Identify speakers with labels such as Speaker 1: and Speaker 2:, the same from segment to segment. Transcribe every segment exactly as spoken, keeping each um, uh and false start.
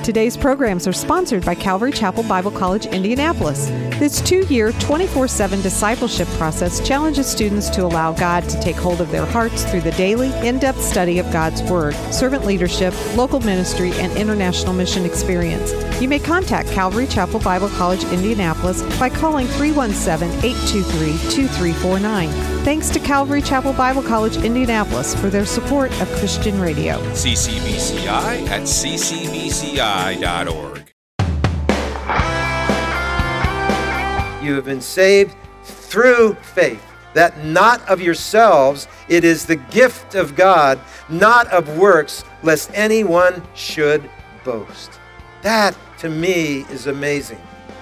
Speaker 1: Today's programs are sponsored by Calvary Chapel Bible College, Indianapolis. This two-year, twenty-four seven discipleship process challenges students to allow God to take hold of their hearts through the daily, in-depth study of God's Word, servant leadership, local ministry, and international mission experience. You may contact Calvary Chapel Bible College, Indianapolis by calling three one seven, eight two three, two three four nine. Thanks to Calvary Chapel Bible College, Indianapolis for their support of Christian radio.
Speaker 2: C C B C I at c c b c i dot org.
Speaker 3: You have been saved through faith, that not of yourselves, it is the gift of God, not of works, lest anyone should boast. That, to me, is amazing.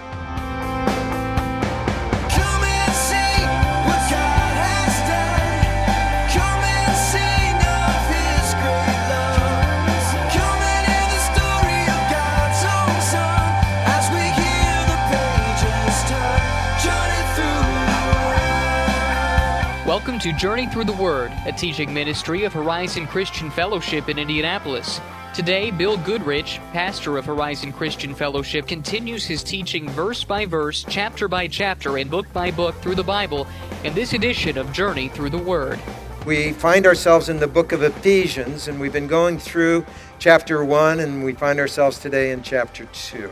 Speaker 4: Welcome to Journey Through the Word, a teaching ministry of Horizon Christian Fellowship in Indianapolis. Today, Bill Goodrich, pastor of Horizon Christian Fellowship, continues his teaching verse by verse, chapter by chapter, and book by book through the Bible in this edition of Journey Through the Word.
Speaker 3: We find ourselves in the book of Ephesians, and we've been going through chapter one, and we find ourselves today in chapter two.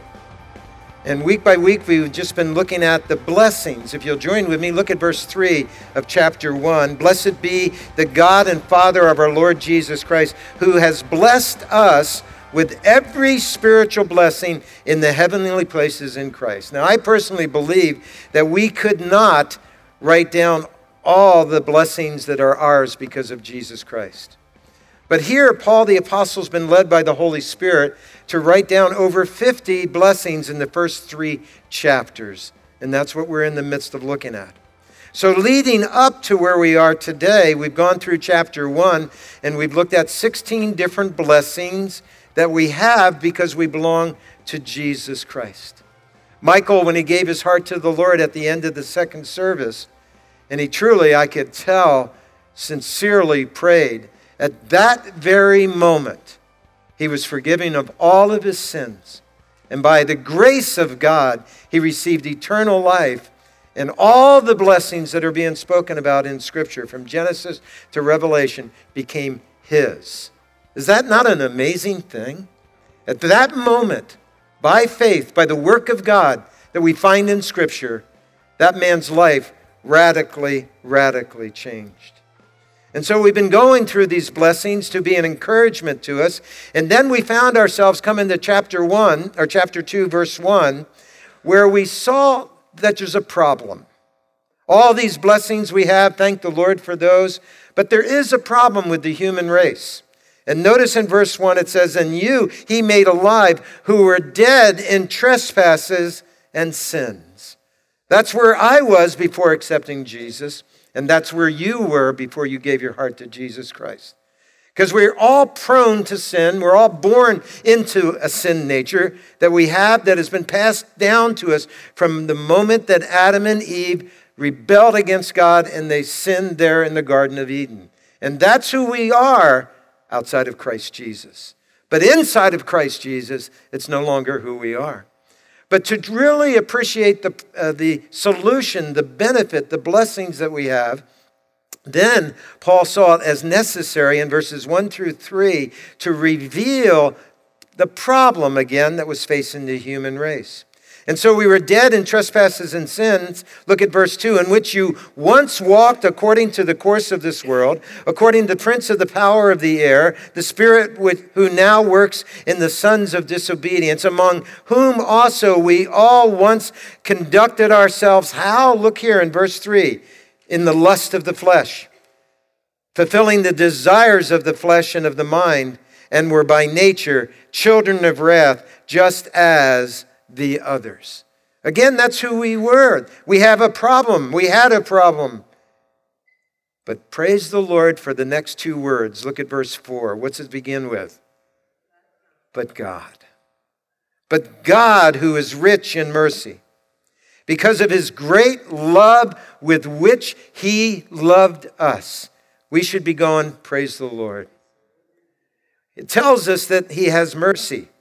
Speaker 3: And week by week, we've just been looking at the blessings. If you'll join with me, look at verse three of chapter one. Blessed be the God and Father of our Lord Jesus Christ, who has blessed us with every spiritual blessing in the heavenly places in Christ. Now, I personally believe that we could not write down all the blessings that are ours because of Jesus Christ. But here, Paul the Apostle has been led by the Holy Spirit to write down over fifty blessings in the first three chapters. And that's what we're in the midst of looking at. So leading up to where we are today, we've gone through chapter one, and we've looked at sixteen different blessings that we have because we belong to Jesus Christ. Michael, when he gave his heart to the Lord at the end of the second service, and he truly, I could tell, sincerely prayed, at that very moment, he was forgiven of all of his sins. And by the grace of God, he received eternal life and all the blessings that are being spoken about in Scripture, from Genesis to Revelation, became his. Is that not an amazing thing? At that moment, by faith, by the work of God that we find in Scripture, that man's life radically, radically changed. And so we've been going through these blessings to be an encouragement to us. And then we found ourselves coming to chapter one, or chapter two, verse one, where we saw that there's a problem. All these blessings we have, thank the Lord for those, but there is a problem with the human race. And notice in verse one it says, "And you he made alive who were dead in trespasses and sins." That's where I was before accepting Jesus. And that's where you were before you gave your heart to Jesus Christ. Because we're all prone to sin. We're all born into a sin nature that we have that has been passed down to us from the moment that Adam and Eve rebelled against God and they sinned there in the Garden of Eden. And that's who we are outside of Christ Jesus. But inside of Christ Jesus, it's no longer who we are. But to really appreciate the, uh, the solution, the benefit, the blessings that we have, then Paul saw it as necessary in verses one through three to reveal the problem again that was facing the human race. And so we were dead in trespasses and sins. Look at verse two, in which you once walked according to the course of this world, according to the prince of the power of the air, the spirit with, who now works in the sons of disobedience, among whom also we all once conducted ourselves. How? Look here in verse three, in the lust of the flesh, fulfilling the desires of the flesh and of the mind, and were by nature children of wrath, just as the others. Again, that's who we were. We have a problem. We had a problem. But praise the Lord for the next two words. Look at verse four. What's it begin with? But God. But God, who is rich in mercy, because of his great love with which he loved us. We should be going, praise the Lord. It tells us that he has mercy.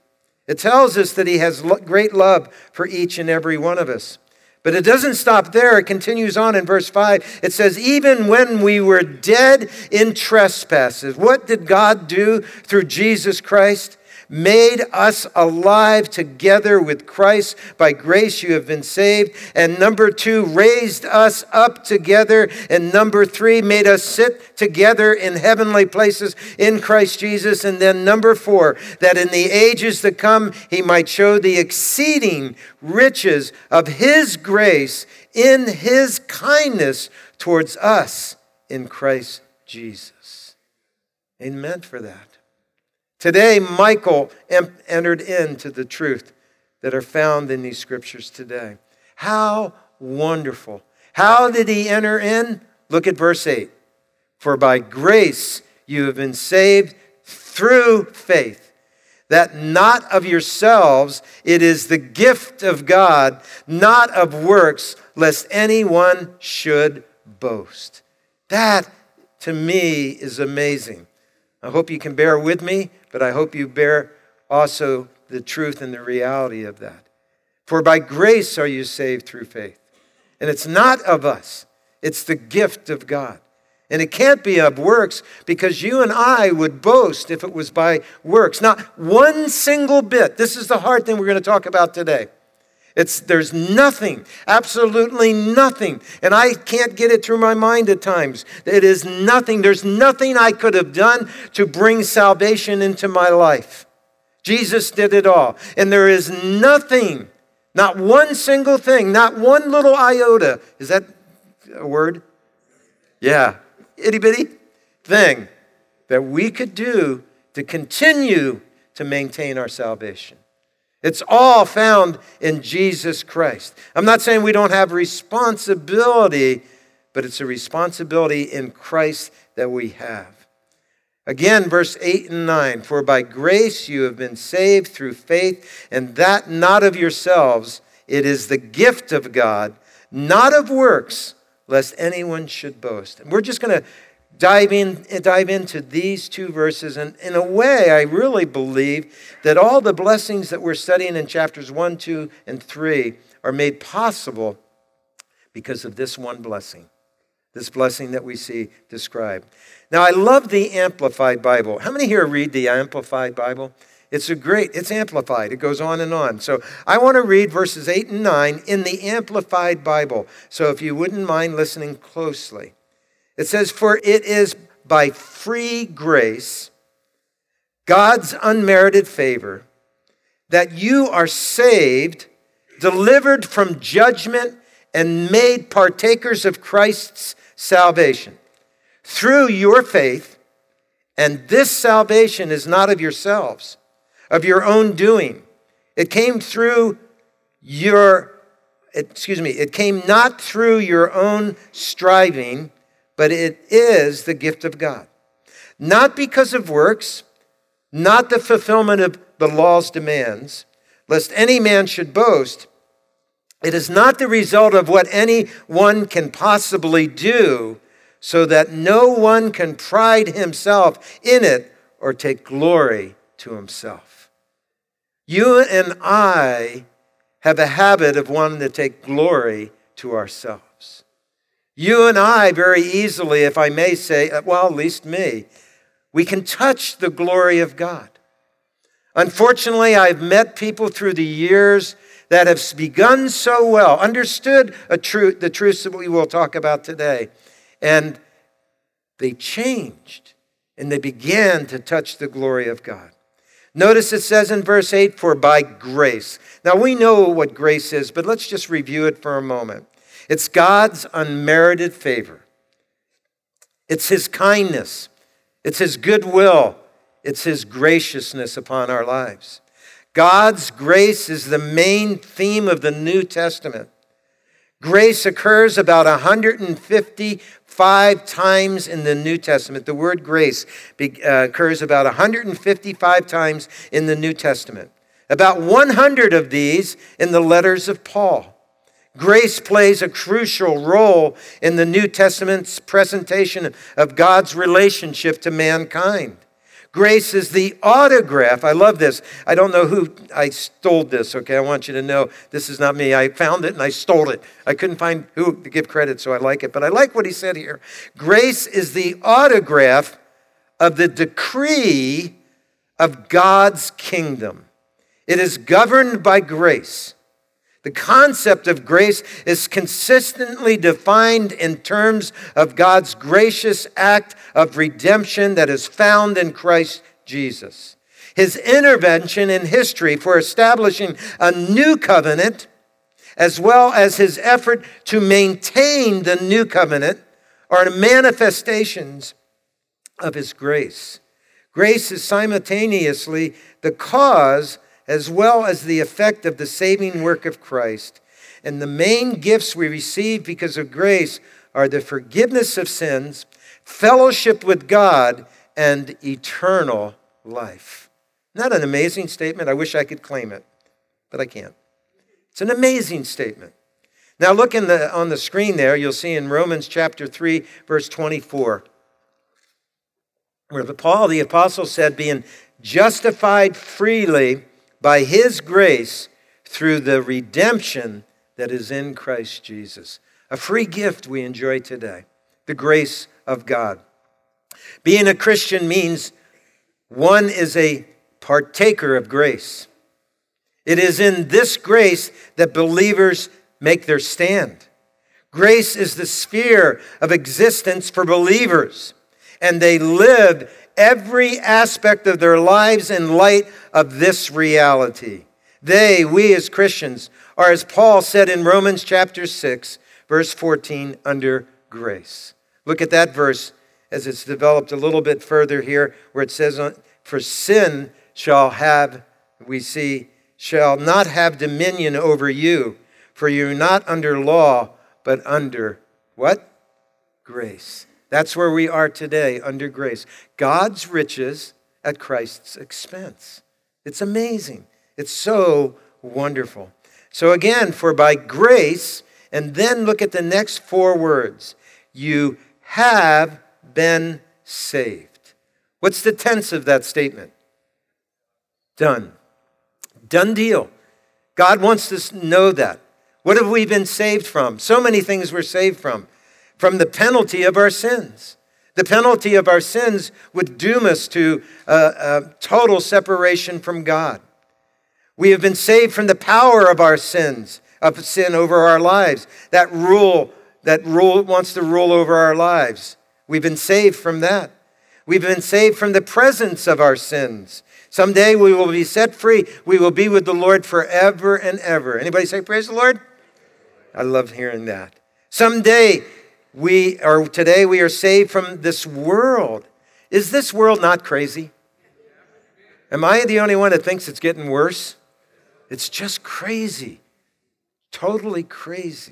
Speaker 3: It tells us that he has great love for each and every one of us. But it doesn't stop there. It continues on in verse five. It says, even when we were dead in trespasses, what did God do through Jesus Christ? Made us alive together with Christ. By grace you have been saved. And number two, raised us up together. And number three, made us sit together in heavenly places in Christ Jesus. And then number four, that in the ages to come he might show the exceeding riches of his grace in his kindness towards us in Christ Jesus. Amen for that. Today, Michael entered into the truth that are found in these scriptures today. How wonderful. How did he enter in? Look at verse eight. For by grace you have been saved through faith, that not of yourselves, it is the gift of God, not of works, lest anyone should boast. That, to me, is amazing. I hope you can bear with me, but I hope you bear also the truth and the reality of that. For by grace are you saved through faith. And it's not of us. It's the gift of God. And it can't be of works, because you and I would boast if it was by works. Not one single bit. This is the hard thing we're going to talk about today. It's, there's nothing, absolutely nothing. And I can't get it through my mind at times. It is nothing. There's nothing I could have done to bring salvation into my life. Jesus did it all. And there is nothing, not one single thing, not one little iota. Is that a word? Yeah. Itty bitty thing that we could do to continue to maintain our salvation. It's all found in Jesus Christ. I'm not saying we don't have responsibility, but it's a responsibility in Christ that we have. Again, verse eight and nine, for by grace you have been saved through faith, and that not of yourselves, it is the gift of God, not of works, lest anyone should boast. And we're just going to Dive in, dive into these two verses. And in a way, I really believe that all the blessings that we're studying in chapters one, two, and three are made possible because of this one blessing. This blessing that we see described. Now, I love the Amplified Bible. How many here read the Amplified Bible? It's a great, it's amplified. It goes on and on. So I want to read verses eight and nine in the Amplified Bible. So if you wouldn't mind listening closely. It says, for it is by free grace, God's unmerited favor, that you are saved, delivered from judgment, and made partakers of Christ's salvation through your faith. And this salvation is not of yourselves, of your own doing. It came through your, excuse me, it came not through your own striving, but it is the gift of God. Not because of works, not the fulfillment of the law's demands, lest any man should boast. It is not the result of what anyone can possibly do, so that no one can pride himself in it or take glory to himself. You and I have a habit of wanting to take glory to ourselves. You and I very easily, if I may say, well, at least me, we can touch the glory of God. Unfortunately, I've met people through the years that have begun so well, understood a truth, the truths that we will talk about today, and they changed, and they began to touch the glory of God. Notice it says in verse eight, for by grace. Now, we know what grace is, but let's just review it for a moment. It's God's unmerited favor. It's his kindness. It's his goodwill. It's his graciousness upon our lives. God's grace is the main theme of the New Testament. Grace occurs about one hundred fifty-five times in the New Testament. The word grace occurs about one hundred fifty-five times in the New Testament. About one hundred of these in the letters of Paul. Grace plays a crucial role in the New Testament's presentation of God's relationship to mankind. Grace is the autograph. I love this. I don't know who, I stole this, okay? I want you to know this is not me. I found it and I stole it. I couldn't find who to give credit, so I like it. But I like what he said here. Grace is the autograph of the decree of God's kingdom. It is governed by grace. The concept of grace is consistently defined in terms of God's gracious act of redemption that is found in Christ Jesus. His intervention in history for establishing a new covenant, as well as his effort to maintain the new covenant, are manifestations of his grace. Grace is simultaneously the cause as well as the effect of the saving work of Christ. And the main gifts we receive because of grace are the forgiveness of sins, fellowship with God, and eternal life. Isn't that an amazing statement? I wish I could claim it, but I can't. It's an amazing statement. Now look in the, on the screen there, you'll see in Romans chapter three, verse twenty-four, where the Paul, the apostle, said, being justified freely by his grace through the redemption that is in Christ Jesus. A free gift we enjoy today, the grace of God. Being a Christian means one is a partaker of grace. It is in this grace that believers make their stand. Grace is the sphere of existence for believers, and they live every aspect of their lives in light of this reality. They, we as Christians, are, as Paul said in Romans chapter six, verse fourteen, under grace. Look at that verse as it's developed a little bit further here, where it says, for sin shall have, we see, shall not have dominion over you, for you're not under law, but under what? Grace. That's where we are today, under grace. God's riches at Christ's expense. It's amazing. It's so wonderful. So again, for by grace, and then look at the next four words. You have been saved. What's the tense of that statement? Done. Done deal. God wants us to know that. What have we been saved from? So many things we're saved from. From the penalty of our sins. The penalty of our sins would doom us to a, a total separation from God. We have been saved from the power of our sins, of sin over our lives. That rule, that rule wants to rule over our lives. We've been saved from that. We've been saved from the presence of our sins. Someday we will be set free. We will be with the Lord forever and ever. Anybody say praise the Lord? I love hearing that. Someday we are, today we are saved from this world. Is this world not crazy? Am I the only one that thinks it's getting worse? It's just crazy. Totally crazy.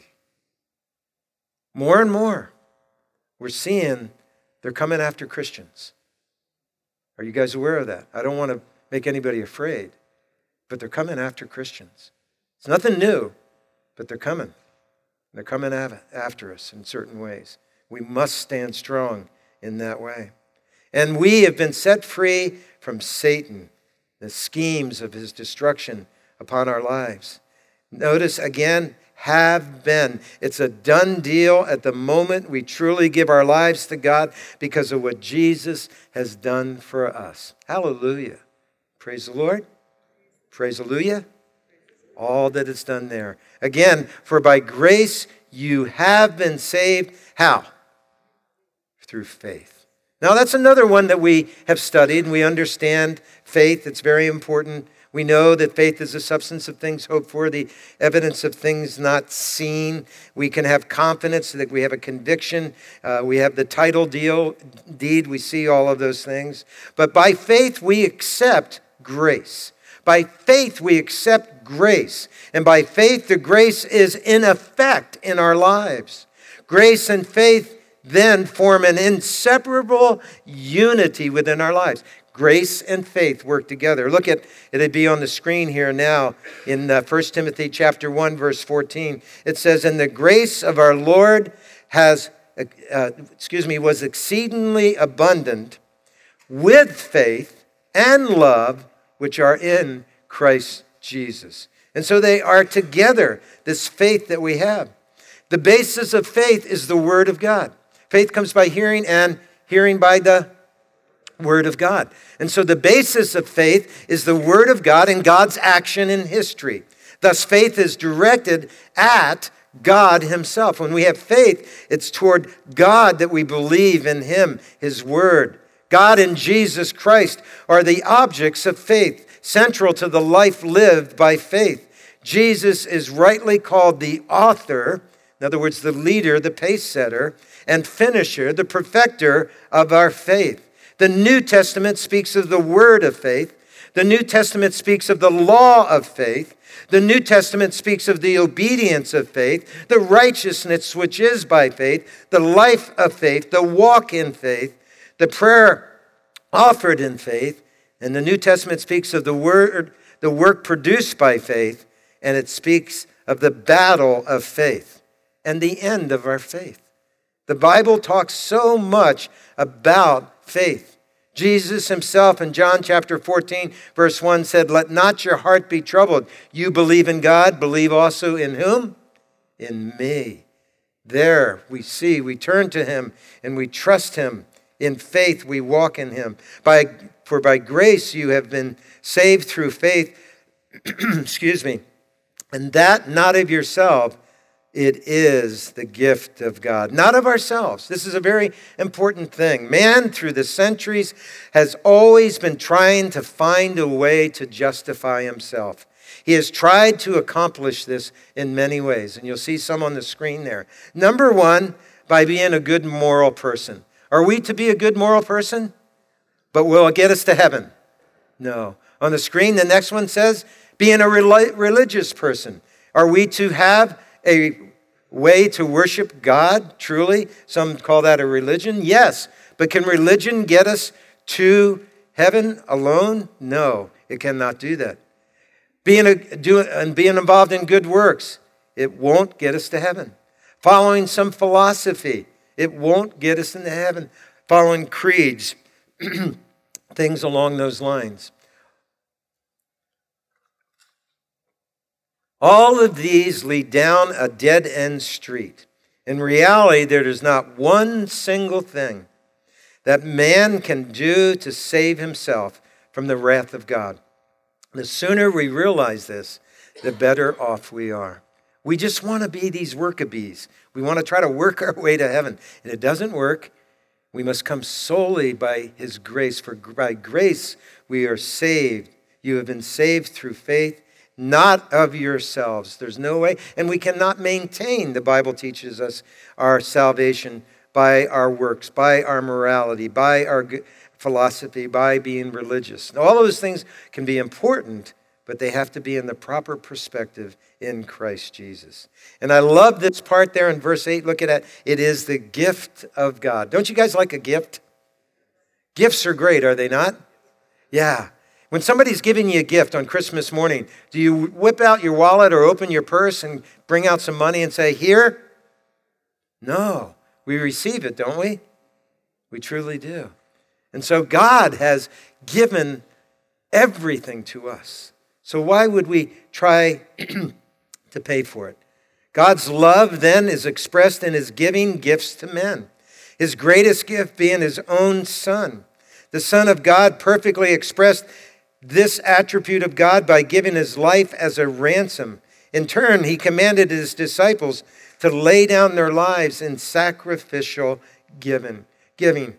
Speaker 3: More and more, we're seeing they're coming after Christians. Are you guys aware of that? I don't want to make anybody afraid, but they're coming after Christians. It's nothing new, but they're coming. They're coming after us in certain ways. We must stand strong in that way. And we have been set free from Satan, the schemes of his destruction upon our lives. Notice again, have been. It's a done deal at the moment we truly give our lives to God because of what Jesus has done for us. Hallelujah. Praise the Lord. Praise hallelujah. All that is done there. Again, for by grace you have been saved. How? Through faith. Now that's another one that we have studied and we understand faith. It's very important. We know that faith is the substance of things hoped for, the evidence of things not seen. We can have confidence that we have a conviction. Uh, we have the title deal, deed. We see all of those things. But by faith we accept grace. By faith, we accept grace. And by faith, the grace is in effect in our lives. Grace and faith then form an inseparable unity within our lives. Grace and faith work together. Look at, it'd be on the screen here now in uh, First Timothy chapter one, verse fourteen. It says, and the grace of our Lord has, uh, excuse me, was exceedingly abundant with faith and love, which are in Christ Jesus. And so they are together, this faith that we have. The basis of faith is the Word of God. Faith comes by hearing, and hearing by the Word of God. And so the basis of faith is the Word of God and God's action in history. Thus, faith is directed at God himself. When we have faith, it's toward God that we believe in him, his Word. God and Jesus Christ are the objects of faith, central to the life lived by faith. Jesus is rightly called the author, in other words, the leader, the pace setter, and finisher, the perfecter of our faith. The New Testament speaks of the word of faith. The New Testament speaks of the law of faith. The New Testament speaks of the obedience of faith, the righteousness which is by faith, the life of faith, the walk in faith, the prayer offered in faith. And the New Testament speaks of the word, the work produced by faith, and it speaks of the battle of faith and the end of our faith. The Bible talks so much about faith. Jesus himself in John chapter fourteen, verse one said, "Let not your heart be troubled. You believe in God, believe also in whom? In me." There we see, we turn to him and we trust him. In faith we walk in him. By, for by grace you have been saved through faith, excuse me, and that not of yourself, it is the gift of God, not of ourselves. This is a very important thing. Man, through the centuries, has always been trying to find a way to justify himself. He has tried to accomplish this in many ways, and you'll see some on the screen there. Number one, by being a good moral person. Are we to be a good moral person? But will it get us to heaven? No. On the screen, the next one says, being a religious person. Are we to have a way to worship God, truly? Some call that a religion. Yes. But can religion get us to heaven alone? No, it cannot do that. Being, a, do, and being involved in good works, it won't get us to heaven. Following some philosophy, it won't get us into heaven. Following creeds, things along those lines. All of these lead down a dead-end street. In reality, there is not one single thing that man can do to save himself from the wrath of God. The sooner we realize this, the better off we are. We just want to be these workabees. We want to try to work our way to heaven. And it doesn't work. We must come solely by his grace. For by grace we are saved. You have been saved through faith, not of yourselves. There's no way. And we cannot maintain, the Bible teaches us, our salvation by our works, by our morality, by our philosophy, by being religious. Now, all those things can be important, but they have to be in the proper perspective in Christ Jesus. And I love this part there in verse eight. Look at it. It is the gift of God. Don't you guys like a gift? Gifts are great, are they not? Yeah. When somebody's giving you a gift on Christmas morning, do you whip out your wallet or open your purse and bring out some money and say, here? No. We receive it, don't we? We truly do. And so God has given everything to us. So why would we try to pay for it? God's love then is expressed in his giving gifts to men. His greatest gift being his own Son. The Son of God perfectly expressed this attribute of God by giving his life as a ransom. In turn, he commanded his disciples to lay down their lives in sacrificial giving. Giving.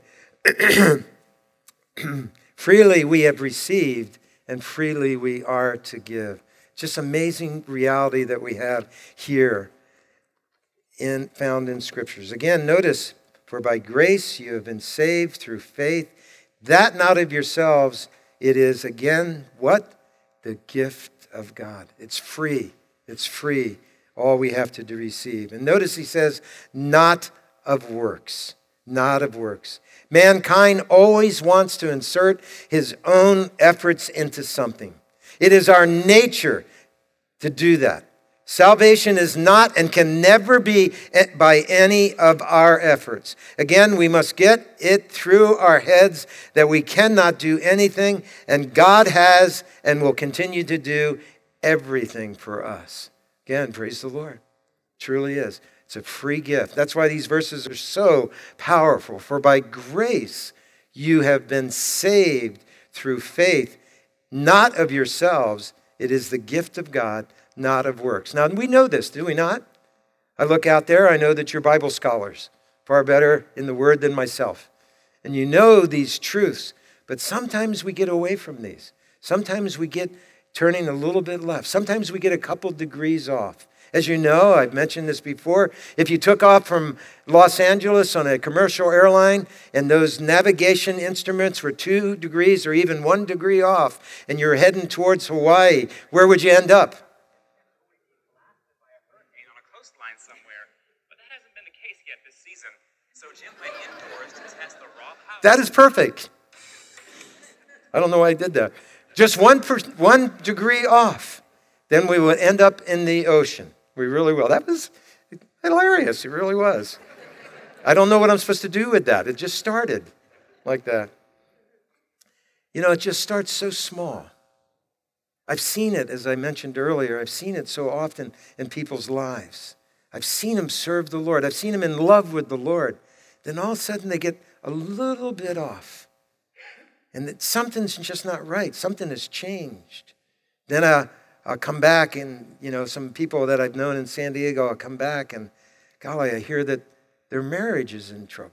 Speaker 3: Freely we have received, and freely we are to give. Just amazing reality that we have here in found in Scriptures. Again, notice, for by grace you have been saved through faith, that not of yourselves. It is, again, what? The gift of God. It's free. It's free. All we have to do receive. And notice he says, not of works. Not of works. Mankind always wants to insert his own efforts into something. It is our nature to do that. Salvation is not and can never be by any of our efforts. Again, we must get it through our heads that we cannot do anything, and God has and will continue to do everything for us. Again, praise the Lord. It truly is. It's a free gift. That's why these verses are so powerful. For by grace you have been saved through faith, not of yourselves. It is the gift of God, not of works. Now, we know this, do we not? I look out there, I know that you're Bible scholars, far better in the Word than myself. And you know these truths, but sometimes we get away from these. Sometimes we get turning a little bit left. Sometimes we get a couple degrees off. As you know, I've mentioned this before, if you took off from Los Angeles on a commercial airline and those navigation instruments were two degrees or even one degree off and you're heading towards Hawaii, where would you end up? That is perfect. I don't know why I did that. Just one, per, one degree off. Then we would end up in the ocean. We really will. That was hilarious. It really was. I don't know what I'm supposed to do with that. It just started like that. You know, it just starts so small. I've seen it, as I mentioned earlier, I've seen it so often in people's lives. I've seen them serve the Lord. I've seen them in love with the Lord. Then all of a sudden they get a little bit off. And that something's just not right. Something has changed. Then I, I'll come back and, you know, some people that I've known in San Diego, I'll come back and, golly, I hear that their marriage is in trouble.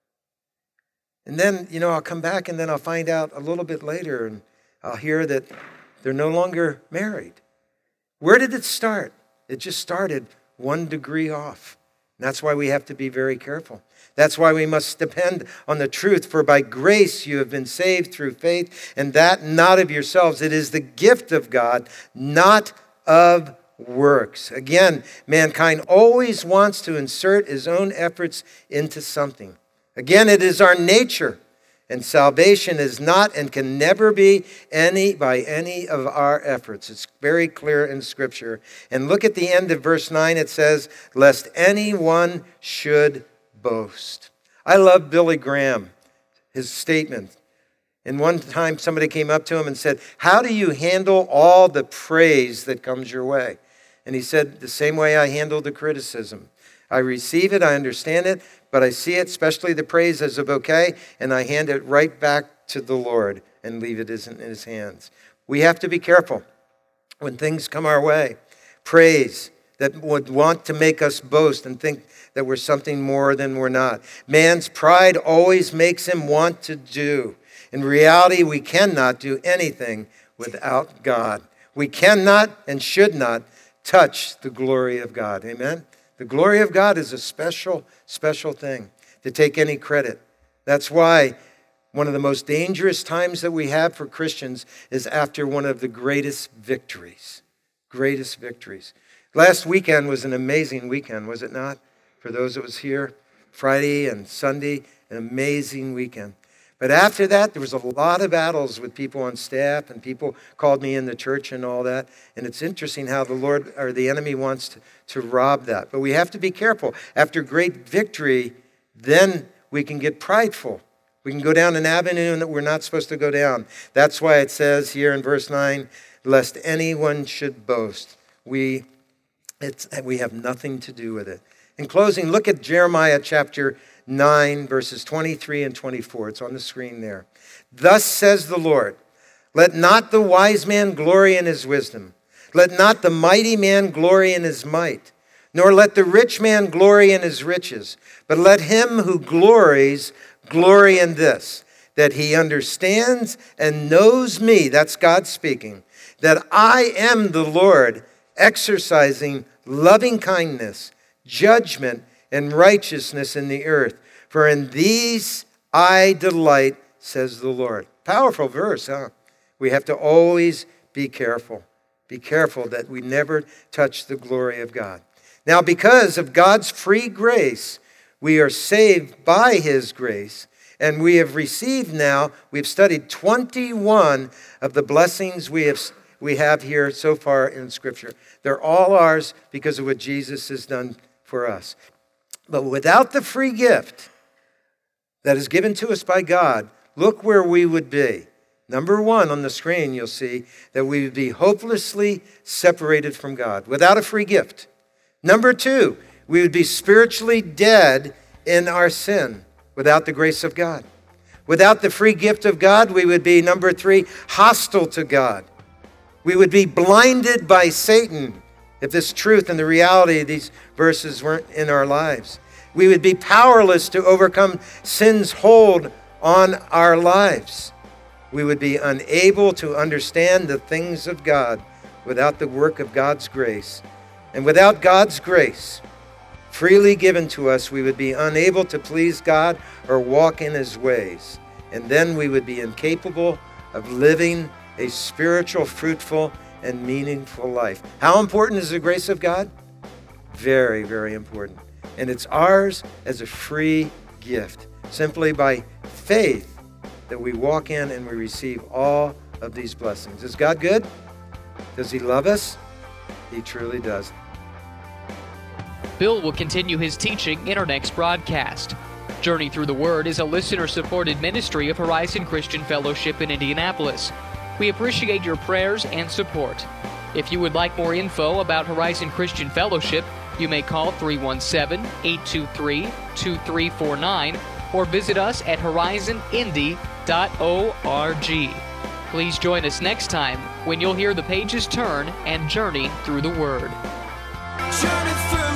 Speaker 3: And then, you know, I'll come back and then I'll find out a little bit later and I'll hear that they're no longer married. Where did it start? It just started one degree off. And that's why we have to be very careful. That's why we must depend on the truth. For by grace you have been saved through faith, and that not of yourselves. It is the gift of God, not of works. Again, mankind always wants to insert his own efforts into something. Again, it is our nature. And salvation is not and can never be any by any of our efforts. It's very clear in Scripture. And look at the end of verse nine. It says, lest anyone should boast. I love Billy Graham, his statement. And one time somebody came up to him and said, how do you handle all the praise that comes your way? And he said, the same way I handle the criticism. I receive it, I understand it, but I see it, especially the praise, as a bouquet, and I hand it right back to the Lord and leave it in his hands. We have to be careful when things come our way. Praise that would want to make us boast and think that we're something more than we're not. Man's pride always makes him want to do. In reality, we cannot do anything without God. We cannot and should not touch the glory of God. Amen? The glory of God is a special, special thing to take any credit. That's why one of the most dangerous times that we have for Christians is after one of the greatest victories. Greatest victories. Last weekend was an amazing weekend, was it not? For those that was here, Friday and Sunday, an amazing weekend. But after that, there was a lot of battles with people on staff, and people called me in the church and all that. And it's interesting how the Lord or the enemy wants to, to rob that. But we have to be careful. After great victory, then we can get prideful. We can go down an avenue that we're not supposed to go down. That's why it says here in verse nine, lest anyone should boast. We, it's, we have nothing to do with it. In closing, look at Jeremiah chapter nine, verses twenty-three and twenty-four. It's on the screen there. Thus says the Lord, let not the wise man glory in his wisdom. Let not the mighty man glory in his might, nor let the rich man glory in his riches. But let him who glories glory in this, that he understands and knows me, that's God speaking, that I am the Lord, exercising loving kindness, judgment, and righteousness in the earth. For in these I delight, says the Lord. Powerful verse, huh? We have to always be careful. Be careful that we never touch the glory of God. Now, because of God's free grace, we are saved by his grace, and we have received now, we've studied twenty-one of the blessings we have we have here so far in Scripture. They're all ours because of what Jesus has done for us. But without the free gift that is given to us by God, look where we would be. Number one, on the screen, you'll see that we would be hopelessly separated from God without a free gift. Number two, we would be spiritually dead in our sin without the grace of God. Without the free gift of God, we would be, number three, hostile to God. We would be blinded by Satan if this truth and the reality of these verses weren't in our lives. We would be powerless to overcome sin's hold on our lives. We would be unable to understand the things of God without the work of God's grace. And without God's grace freely given to us, we would be unable to please God or walk in his ways. And then we would be incapable of living a spiritual, fruitful, and meaningful life. How important is the grace of God? Very, very important. And it's ours as a free gift, simply by faith that we walk in and we receive all of these blessings. Is God good? Does he love us? He truly does.
Speaker 4: Bill will continue his teaching in our next broadcast. Journey Through the Word is a listener-supported ministry of Horizon Christian Fellowship in Indianapolis. We appreciate your prayers and support. If you would like more info about Horizon Christian Fellowship, you may call three one seven, eight two three, two three four nine or visit us at horizon indy dot org. Please join us next time when you'll hear the pages turn and journey through the Word.
Speaker 5: Journey through